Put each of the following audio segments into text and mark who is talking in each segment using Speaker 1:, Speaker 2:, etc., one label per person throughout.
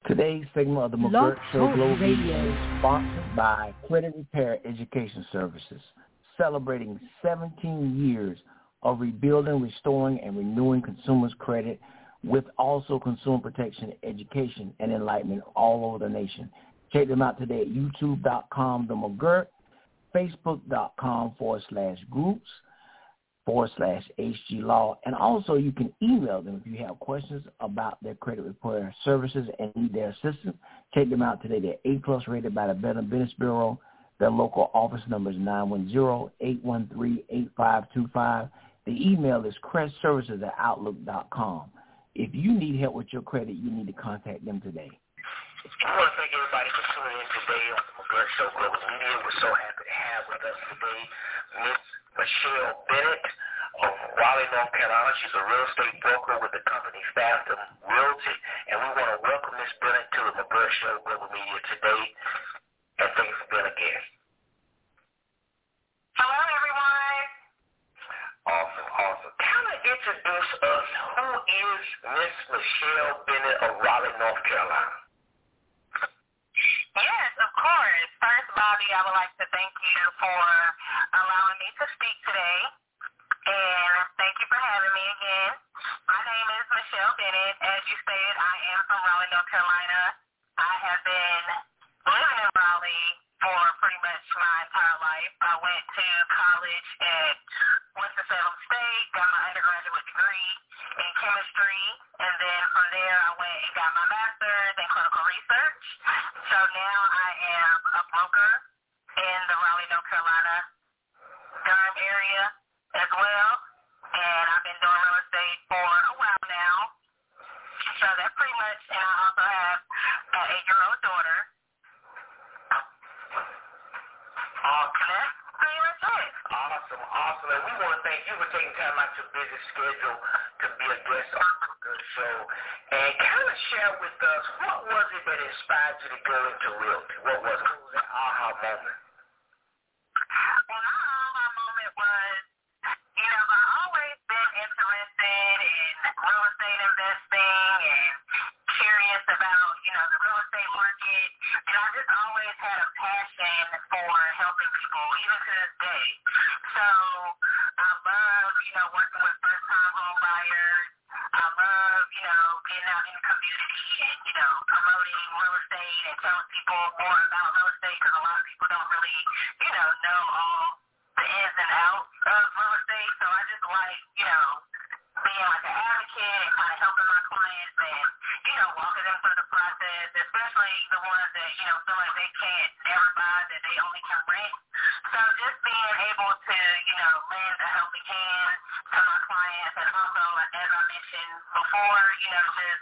Speaker 1: Today's segment of the McGirt Show Global Media is sponsored by Credit Repair Education Services, celebrating 17 years of rebuilding, restoring, and renewing consumers' credit with also consumer protection, education, and enlightenment all over the nation. Check them out today at youtube.com, The McGirt, facebook.com/groups/HG Law, and also you can email them if you have questions about their credit repair services and need their assistance. Check them out today. They're A+ rated by the Better Business Bureau. Their local office number is 910-813-8525. The email is crestservices@outlook.com. If you need help with your credit, you need to contact them today.
Speaker 2: I want to thank everybody for tuning in today on the McGirt Show Global Media. We're so happy to have with us today Miss Michelle Bennett of Raleigh, North Carolina. She's a real estate broker with the company Fathom Realty, and we want to welcome Miss Bennett to the McGirt Show Global Media today, and thank you for being a guest.
Speaker 3: Hello, everyone.
Speaker 2: Awesome. Kind of introduce us. Who is Miss Michelle Bennett of Raleigh, North Carolina?
Speaker 3: Yes, of course. First, Bobby, I would like to thank you for allowing me to speak today, and thank you for having me again. My name is Michelle Bennett. As you stated, I am from Raleigh, North Carolina. I have been living in Raleigh for pretty much my entire life. I went to college at Winston-Salem State, got my undergraduate degree in chemistry, and then from there I went and got my master's in clinical research. So now I am a broker in the Raleigh, North Carolina, Durham area as well, and I've been doing real estate for a while now. So that's pretty much, and I also have an 8-year-old daughter.
Speaker 2: Awesome.
Speaker 3: That's pretty much it.
Speaker 2: Awesome. And we want to thank you for taking time out your busy schedule to be a guest on the McGirt Show. And kind of share with us, what was it that inspired you to go into realty? What was that aha moment?
Speaker 3: Well, my aha moment was, I've always been interested in real estate investing and curious about, the real estate market. And I just always had a passion for helping people, even to this day. So I love, working with first-time home buyers. I love, getting out in the community and, promoting real estate and telling people more about real estate, because a lot of people don't really, know all the ins and outs of real estate. So I just like, being like an advocate and kind of helping my clients and, walking them through the process, especially the ones that, feel like they can't never buy, that they only can rent. So just being able to, lend a helping hand to my clients, and also, as I mentioned before, just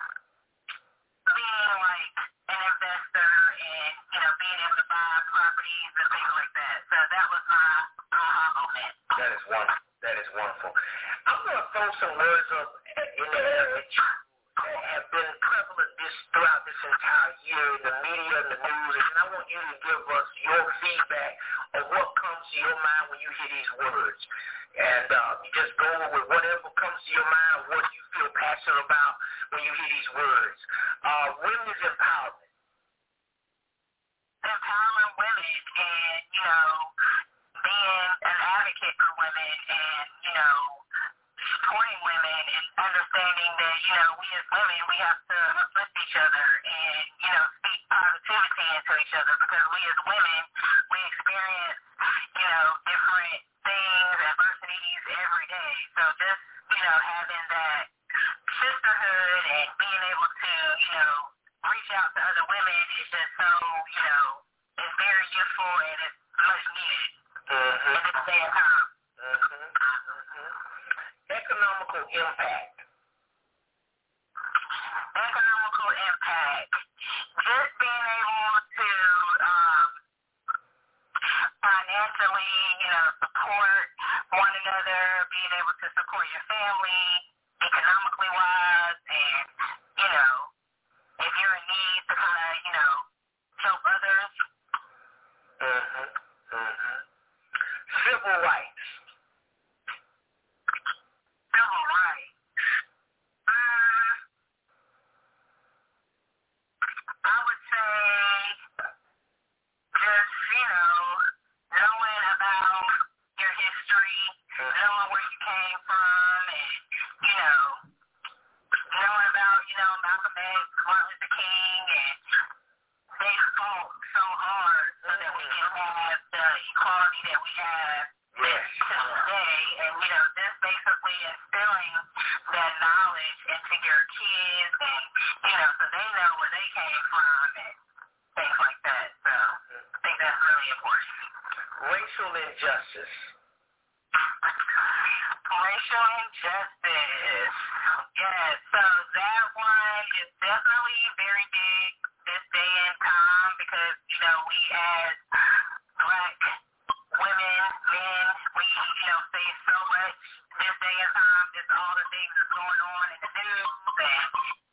Speaker 3: being like an investor and, being able to buy properties and things like that. So that was my aha moment.
Speaker 2: That is wonderful. I'm going to throw some words up in the air that have been prevalent throughout this entire year in the media and the news, and I want you to give us your feedback of what comes to your mind when you hear these words. And you just go with whatever comes to your mind, what you feel passionate about when you hear these words. Women's empowerment.
Speaker 3: Empowering women and, being an advocate for women and, supporting women and understanding that, we as women, we have to uplift each other and, speak positivity into each other, because we as women, we experience, different things, adversities every day. So just, having that sisterhood and being able to, reach out to other women is just so, it's very useful and it's much needed in this day and time.
Speaker 2: Economical impact.
Speaker 3: Just being able to financially, support one another, being able to support your family, economically wise, and, if you're in need to kind of, help others.
Speaker 2: Civil rights.
Speaker 3: Martin Luther King, and they fought so hard so that we can have the equality that we have today. And, this basically instilling that knowledge into your kids and, so they know where they came from and things like that. So I think that's really important.
Speaker 2: Racial injustice.
Speaker 3: Racial injustice. Yes, so that one is definitely very big this day and time because, we as black women, men, we, face so much this day and time. Just all the things that's going on in the news and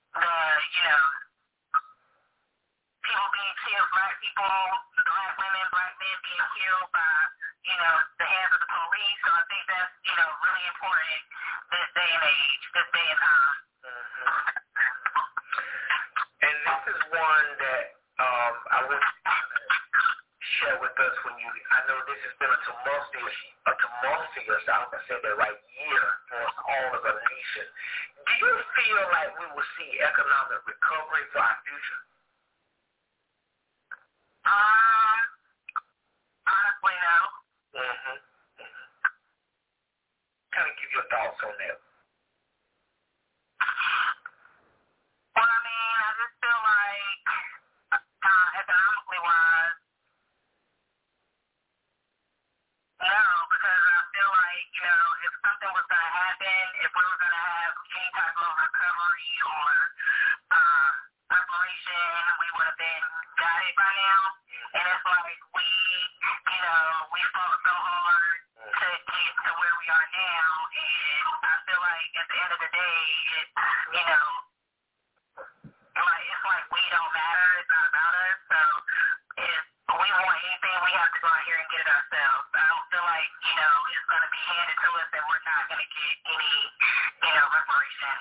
Speaker 3: people being killed, black people, black women, black men being killed by, the hands of the police. So I think that's, really important this day and age, this day and time.
Speaker 2: And this is one that I would share with us I know this has been a tumultuous, I'm going to say that right, year for us all as a nation. Do you feel like we will see economic recovery for our future?
Speaker 3: Honestly, no.
Speaker 2: Kind of give your thoughts on that.
Speaker 3: Well, I just feel like economically wise, no, because I feel like, if something was going to happen, if we were going to have any type of recovery or reparation, we would have been got it by now. And it's like we fought so hard to get to where we are now, and I feel like at the end of the day, it's like we don't matter, it's not about us, so if we want anything, we have to go out here and get it ourselves. I don't feel like, it's going to be handed to us and we're not going to get any, reparation.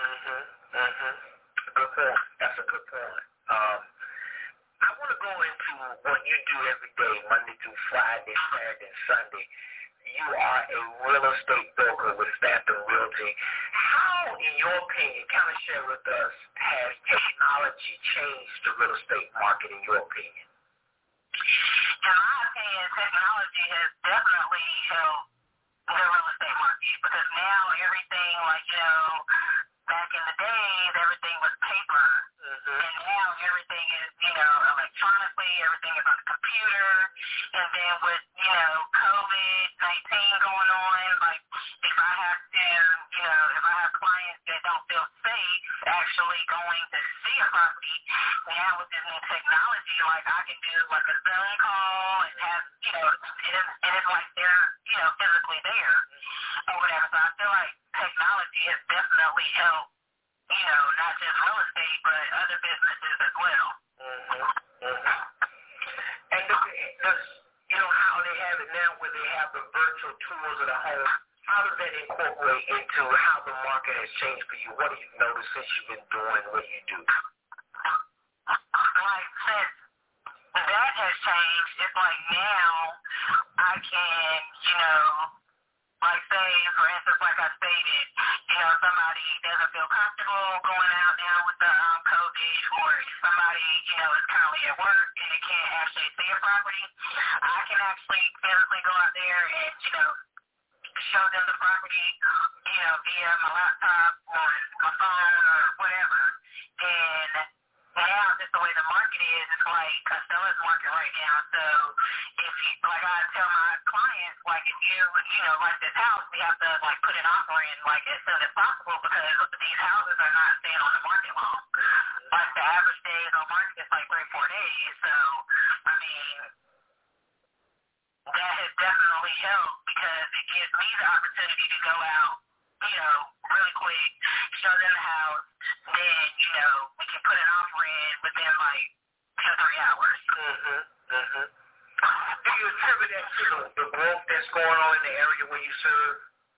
Speaker 2: Good point. That's a good point. I want to go into what you do every day, Monday through Friday, Saturday, and Sunday. You are a real estate broker with Stanton Realty. How, in your opinion, kind of share with us, has technology changed the real estate market, in your opinion?
Speaker 3: In my opinion, technology has definitely helped the real estate market because now everything, back in the days, everything was paper. And now everything is, electronically, everything is on the computer. And then with, COVID-19 going on, like if I have clients that don't feel safe actually going to see a property, now with this new technology, like I can do like a Zoom call and have, and it's like they're, physically there or whatever. So I feel like technology has definitely helped, not just real estate, but other businesses as well.
Speaker 2: And does, how they have it now where they have the virtual tours of the home, how does that incorporate into how the market has changed for you? What have you noticed since you've been doing what you do?
Speaker 3: Like, since that has changed, it's like now I can, like say, for instance, like I stated, somebody doesn't feel comfortable going out now with the COVID, or somebody, is currently at work and they can't actually see a property, I can actually physically go out there and, show them the property, via my laptop or my phone or whatever. And now, just the way the market is, it's like a seller's market right now. So if you, like I tell my clients, like if you, like this house, we have to like put an offer in like as soon as possible because these houses are not staying on the market long. Like the average days on market is like 3-4 days. So, that has definitely helped because it gives me the opportunity to go out, really quick, show them the house, then, we can put an offer in within like 2-3 hours.
Speaker 2: Do you attribute that to the growth that's going on in the area where you serve?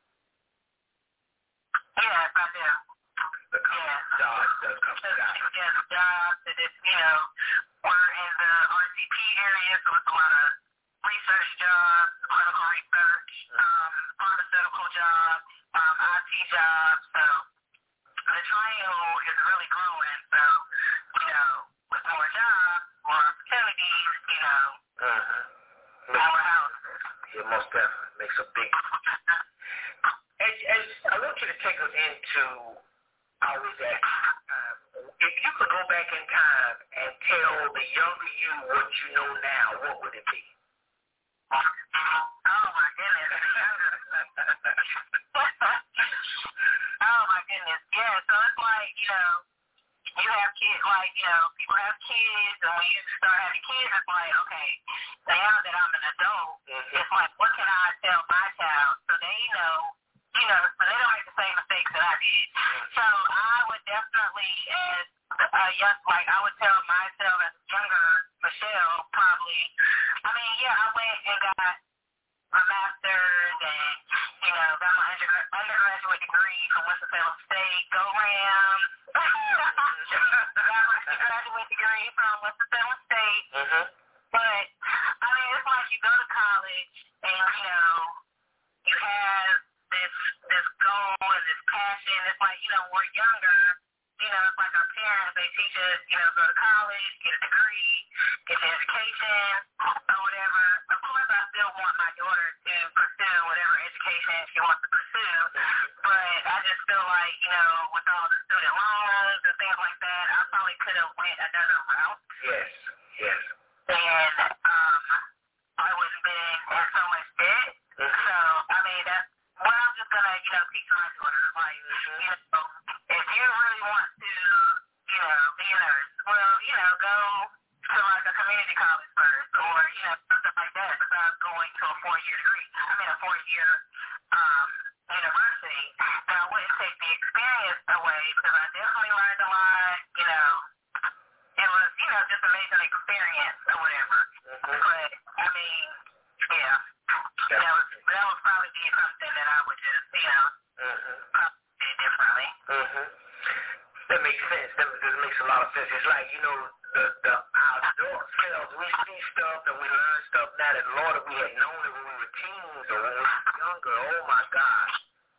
Speaker 3: Yes, I do.
Speaker 2: Jobs,
Speaker 3: jobs, and it's, we're in the RCP area, so it's a lot of research jobs, clinical research, pharmaceutical jobs, IT jobs. So the triangle is really growing. So
Speaker 2: It most definitely makes a big difference. As I want you to take us into always that time. If you could go back in time and tell the younger you what you know now, what would it be?
Speaker 3: Oh my goodness. Oh my goodness. Yeah, so it's like, you have kids, like, people have kids, and when you start having kids, it's like, okay, now that I'm an adult, it's like, what can I tell my child so they know, so they don't make the same mistakes that I did. So I would definitely, as a young, like, I would tell myself as a younger Michelle, probably, I went and got my master's and, got my undergraduate degree from Winston-Salem State. Go Rams. Got my undergraduate degree from Winston-Salem State. But, it's like you go to college and, you have this goal and this passion. It's like, we're younger. It's like our parents, they teach us, go to college, get a degree, get an education, or whatever. Of course, I still want my daughter to pursue whatever education she wants to pursue, but I just feel like, with all the student loans and things like that, I probably could have went another route.
Speaker 2: Yes.
Speaker 3: And I wouldn't been in so much debt. So, that's what I'm just going to, teach my daughter. Like, if you really want to, be a nurse, well, go to like a community college first or, something like that besides going to a 4-year degree. A 4-year university. Now, I wouldn't take the experience away because I definitely learned a lot, It was, just amazing experience or whatever. But, yeah. That would probably be something that I would just, probably do differently.
Speaker 2: That makes sense. That makes a lot of sense. It's like, the outdoor selves, we see stuff and we learn stuff now that, Lord, if we had known it when we were teens or when we were younger, oh my gosh.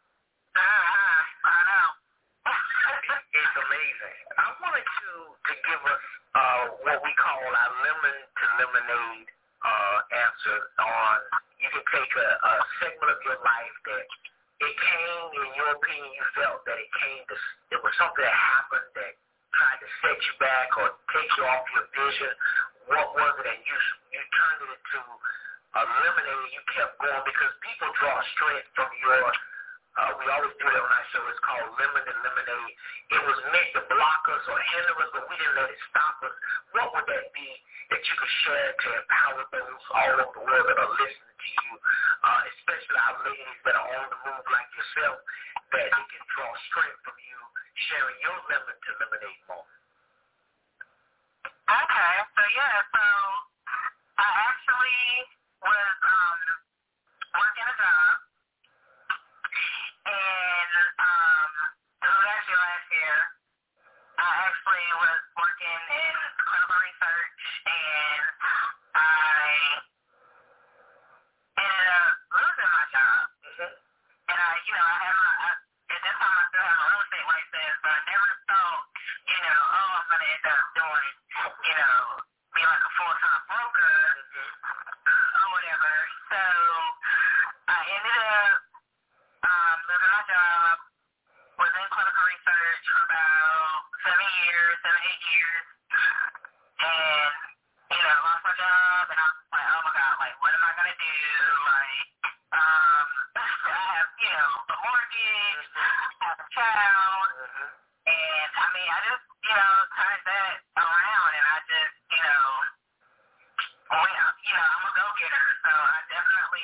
Speaker 3: I know.
Speaker 2: It's amazing. I wanted to give us what we call our lemon to lemonade answer on, you can take a segment of your life that it came, in your opinion, you felt that it was something that happened that tried to set you back or take you off your vision. What was it? And you turned it into a lemonade and you kept going because people draw strength from your, we always do that on our show. It's called Lemon and Lemonade. It was meant to block us or hinder us, but we didn't let it stop us. What would that be that you could share to empower those all over the world that are listening to you, especially our ladies that are on the move like yourself, that they can draw strength from you sharing your lemon to lemonade moment?
Speaker 3: Okay, so I actually was working a job, and it was actually last year. I actually was working in clinical research, and I ended up losing my job. And I had at this time I still have my real estate license, but I never thought, I'm going to end up doing, be like a full-time broker or whatever. So I ended up losing my job, was in clinical research for about 7, 8 years, and, lost my job, and I was like, oh my God, like, what am I going to do? Like, I have, a mortgage, I have a child, and, I just, turned that around, and I just, I'm a go-getter, so I definitely,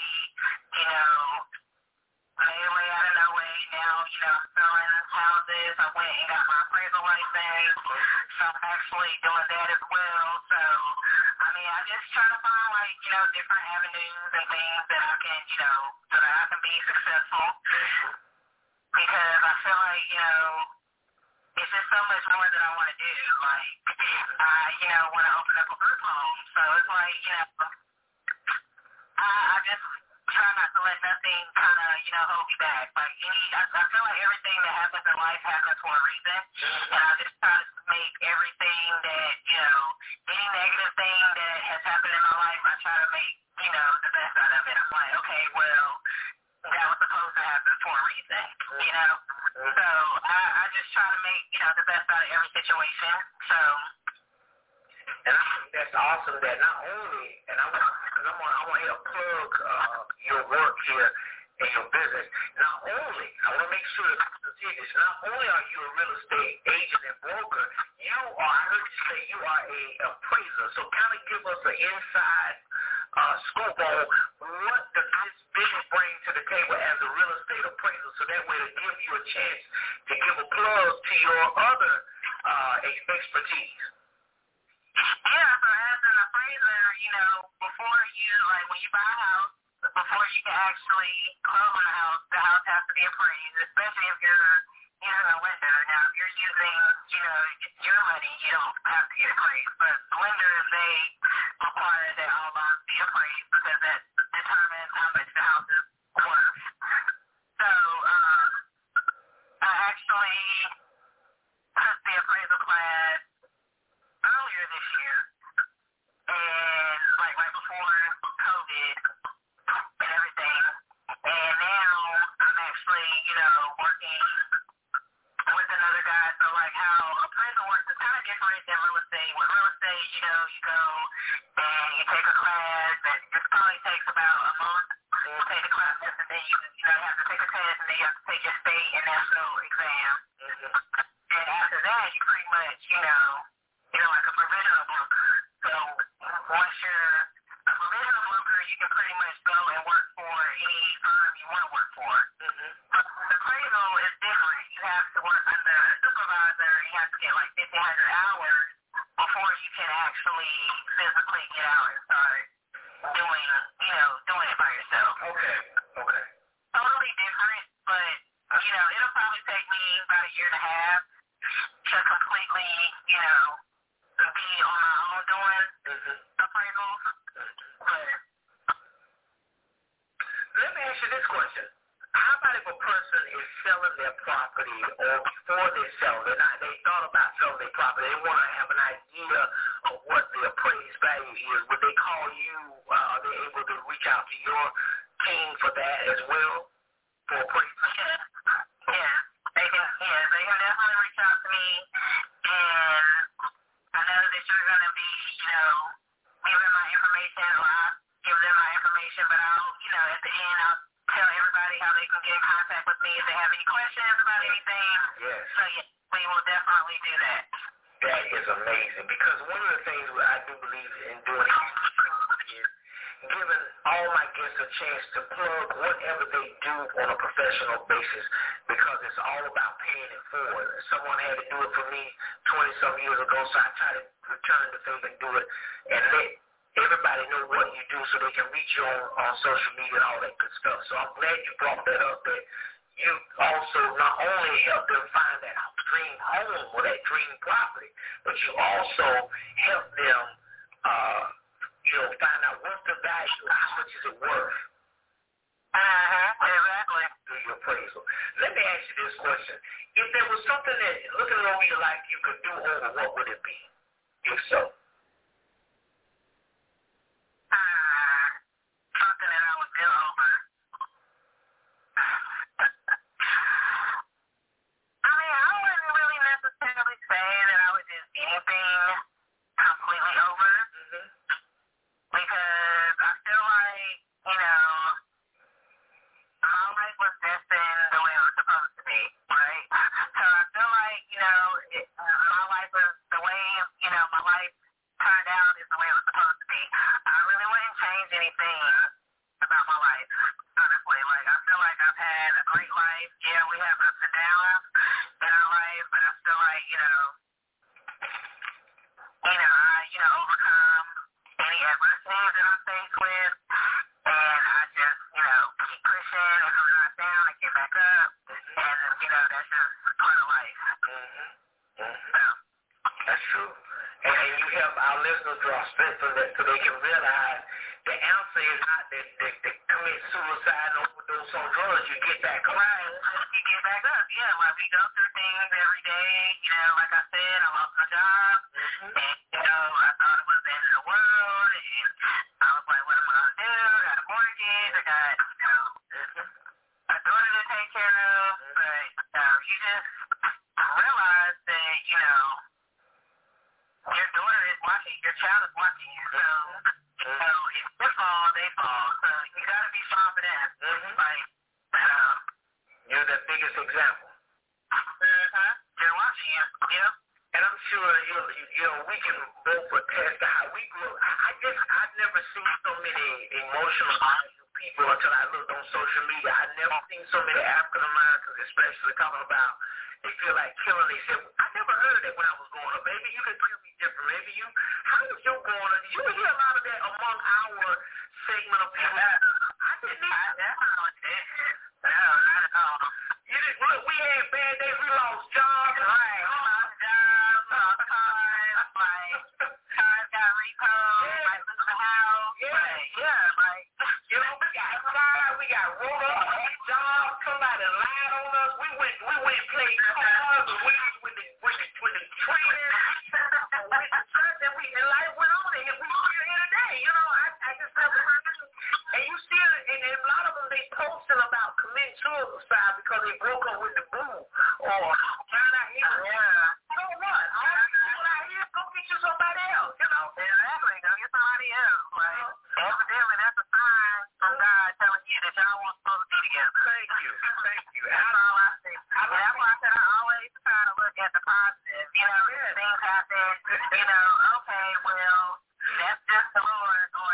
Speaker 3: made way out of no way. Now, I'm selling houses. I went and got my appraisal license, so I'm actually doing that as well. So, I just try to find, different avenues and things that I can, so that I can be successful. Because I feel like, it's just so much more that I want to do. Like, I, want to open up a group home. So it's like, I just try not to let nothing kind of, hold me back. Like, I feel like everything that happens in life happens for a reason. And I just try to make everything that, any negative thing that has happened in my life, I try to make, the best out of it. I'm like, okay,
Speaker 2: that's awesome that not only, and I want to help plug your work here and your business. Not only, I want to make sure to see this, not only are you a real estate agent and broker, I heard you say you are a appraiser. So kind of give us an inside scoop on what does this business bring to the table as a real estate appraiser, so that way to give you a chance to give a plug to your other expertise.
Speaker 3: Yeah, so as an appraiser, before you, like when you buy a house, before you can actually close on the house has to be appraised, especially if you're using a lender. Now, if you're using, your money, you don't have to get appraised. But lenders, they require that all loans be appraised because that determines how much the house is worth. So, I actually took the appraisal class earlier this year, and like right before COVID and everything, and now I'm actually, working with another guy. So like how appraisal works is kind of different than real estate. With real estate, you go and you take a class, and it probably takes about a month to take the class, and then you have to take a test, and then you have to take your state and national exam. And after that, you pretty much, like a provisional broker. So once you're a provisional broker, you can pretty much go and work for any firm you want to work for. But appraisal is different. You have to work under a supervisor. You have to get like 1,500 hours before you can actually physically get out and start doing it by yourself.
Speaker 2: Okay.
Speaker 3: Totally different, but, it'll probably take me about a year and a half to completely, be on my own doing appraisals. But
Speaker 2: let me ask you this question. How about if a person is selling their property, or before they sell it, they thought about selling their property, they want to have an idea of what the appraised value is? Would they call you? Are they able to reach out to your team for that as well, for appraisal?
Speaker 3: Yeah, they can definitely reach out to me, and I know that you're going to be, giving my information, or I'll give them my information, but I'll, at the end, I'll tell everybody how they can get in contact with me if they have any questions about anything.
Speaker 2: Yes.
Speaker 3: So, yeah, we will definitely do that.
Speaker 2: That is amazing, because one of the things I do believe in doing is giving all my guests a chance to plug whatever they do on a professional basis, because it's all about paying it forward. Someone had to do it for me 20-some years ago, so I try to return the favor and do it and let everybody know what you do so they can reach you on social media and all that good stuff. So I'm glad you brought that up, that you also not only help them find that dream home or that dream property, but you also help them find out what's the value, how much is it worth.
Speaker 3: Exactly.
Speaker 2: Through your appraisal. Let me ask you this question. If there was something that, looking over your life, you could do over, what would it be? If so.
Speaker 3: Something that I would do over. I wouldn't really necessarily say that I would do anything completely over. Because I feel like, my life was destined the way it was supposed to be, right? So I feel like, my life was the way, my life turned out is the way it was supposed to be. I really wouldn't change anything about my life, honestly. Like, I feel like I've had a great life. Yeah, we have ups and downs in our life, but I feel like, I, overcome any adversities that I'm faced with, and I just, keep pushing. If I'm not down, I get back up, and, that's just part of life. So.
Speaker 2: That's true. And you help our listeners draw strength from that so they can realize the answer is not that commit suicide and overdose on drugs. You get back up.
Speaker 3: Right. You get back up. Yeah, like we go through things every day. Like I said, I lost my job. And, I thought it was the end of the world. And I was like, what am I going to do? I got a mortgage. I got, a daughter to take care of. But you just realize that, your daughter is watching, your child is watching you. So, if you fall, they fall. So you got to be strong for that. Like,
Speaker 2: you're the biggest example.
Speaker 3: They're watching you. Yep.
Speaker 2: And I'm sure we can both attest to how we grew up. I've never seen so many emotional people until I looked on social media. I've never seen so many African Americans, especially talking about they feel like killing themselves. I never heard that when I was growing up. Maybe you can tell me different. Maybe you, how was your growing up? Did you hear a lot of that among our segment of people? I didn't know. No, not at all. Look, we had bad days. We lost jobs.
Speaker 3: Right. We lost jobs, lost cars. Like, cars got repoed. Like, lose the house.
Speaker 2: We got fired. We got rolled up. Jobs. Somebody lied on us. We went and played cards with the trainers. With the church, and life went on. And we still here today. I just never heard it. And you see it, and a lot of them, they posting about committing suicide because they broke up with the boo. Or, turn out here. So what? Turn out here, go get you somebody else,
Speaker 3: Exactly. Go get somebody else. Like, evidently, that's a sign from God telling you that y'all weren't supposed to be together.
Speaker 2: Thank you.
Speaker 3: That's all I say. That's why I said I always try to look at the positive. Things happen. Okay, well, that's just the Lord. Or,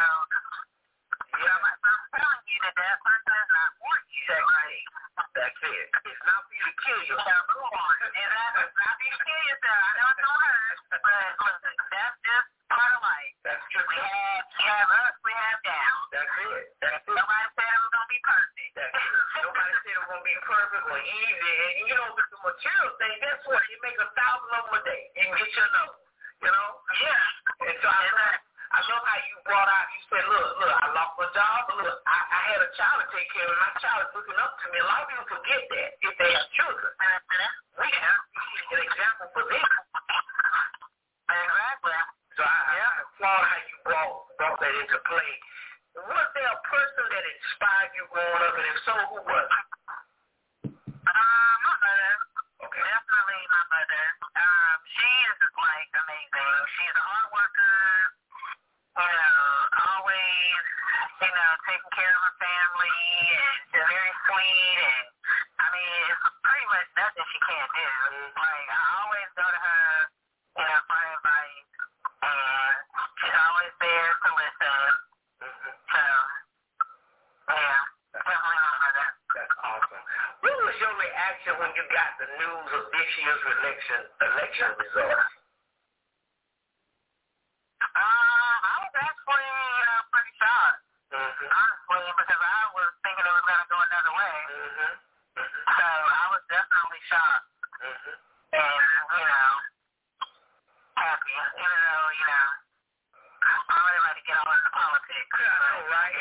Speaker 3: I'm telling you that person does not want you.
Speaker 2: That's it. It's not for you to kill yourself.
Speaker 3: Move on. Exactly. It's not for you to kill yourself. I know it's going to hurt, but listen, that's just part of life.
Speaker 2: That's true.
Speaker 3: We have ups, we have downs.
Speaker 2: That's it.
Speaker 3: Nobody said it was going to be perfect.
Speaker 2: That's it. Nobody said it was going to be perfect or easy. And the material thing, guess what? You make 1,000 of them a day. You can get your number.
Speaker 3: Yeah.
Speaker 2: And so I love how you brought out, you said, look, I lost my job, but look, I had a child to take care of, and my child is looking up to me. A lot of people forget that if they have children. We have an example for them.
Speaker 3: Exactly.
Speaker 2: So I applaud how you brought that into play. Was there a person that inspired you growing up, and if so, who was it?
Speaker 3: My mother.
Speaker 2: Okay.
Speaker 3: Definitely my mother. She is like amazing. She's a hard worker. Always, taking care of her family, and she's very sweet, and it's pretty much nothing she can't do. Like, I always go to her, for advice, and she's always there to listen. So, definitely my mother.
Speaker 2: That's awesome. What was your reaction when you got the news of this year's election results?
Speaker 3: I was actually pretty shocked, honestly, because I was thinking it was going to go another way. So I was definitely shocked. And, happy, even though, I don't really like to get all into politics.
Speaker 2: I know, right?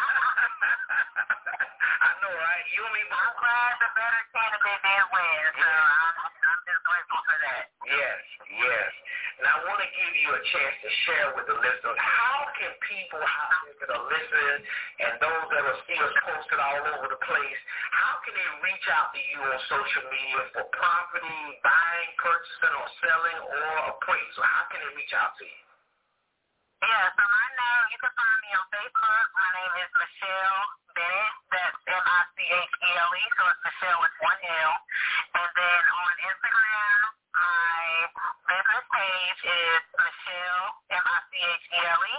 Speaker 2: I know, right? You and me both.
Speaker 3: I'm glad the better candidate did win, so I'm just grateful for that.
Speaker 2: Yes. Now, I want to give you a chance to share with the listeners, how can people out there that are listening and those that are still posted all over the place, how can they reach out to you on social media for property, buying, purchasing, or selling, or appraisal? How can they reach out to you?
Speaker 3: Yeah, so right now you can find me on Facebook. My name is Michelle Bennett. That's Michele. So it's Michelle with one L. And then on Instagram, my business page is Michelle, Michele,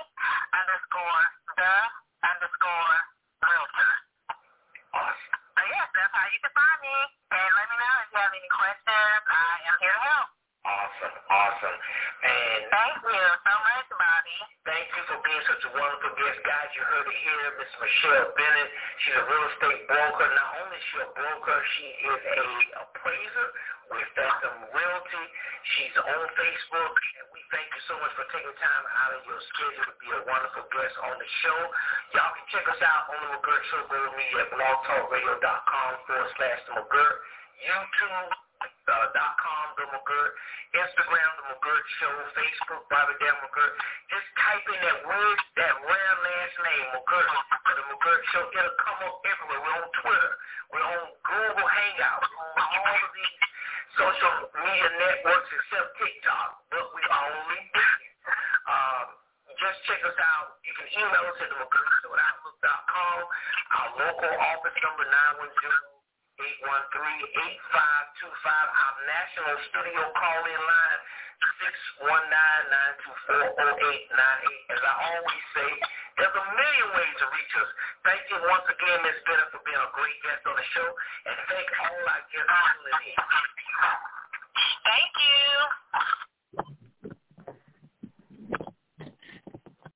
Speaker 3: _the_realtor.
Speaker 2: Awesome.
Speaker 3: So yes, that's how you can find me. And let me know if you have any questions. I am here to help.
Speaker 2: Awesome. And
Speaker 3: thank you so much, Bobby.
Speaker 2: Thank you for being such a wonderful guest. Guys, you heard it here, Miss Michelle Bennett. She's a real estate broker. Not only is she a broker, she is a appraiser with Phantom Realty. She's on Facebook, and we thank you so much for taking time out of your schedule to be a wonderful guest on the show. Y'all can check us out on the McGirt Show. Go with me at blogtalkradio.com/The McGirt, YouTube.com, The McGirt, Instagram, The McGirt Show, Facebook, Bobby Dan McGirt. Just type in that word, that rare last name, McGirt, for The McGirt Show. It'll come up everywhere. We're on Twitter. We're on Google Hangouts. We're on all of these social media networks except TikTok, but we are on LinkedIn. check us out. You can email us at themcCurryShow@outlook.com. Our local office number 910-813-8525. Our national studio call-in line 619-924-0898. As I always say, there's a million ways to reach us. Thank you once again, Ms. Bennett, for being a great guest on the show, and thank all our guests for tuning in.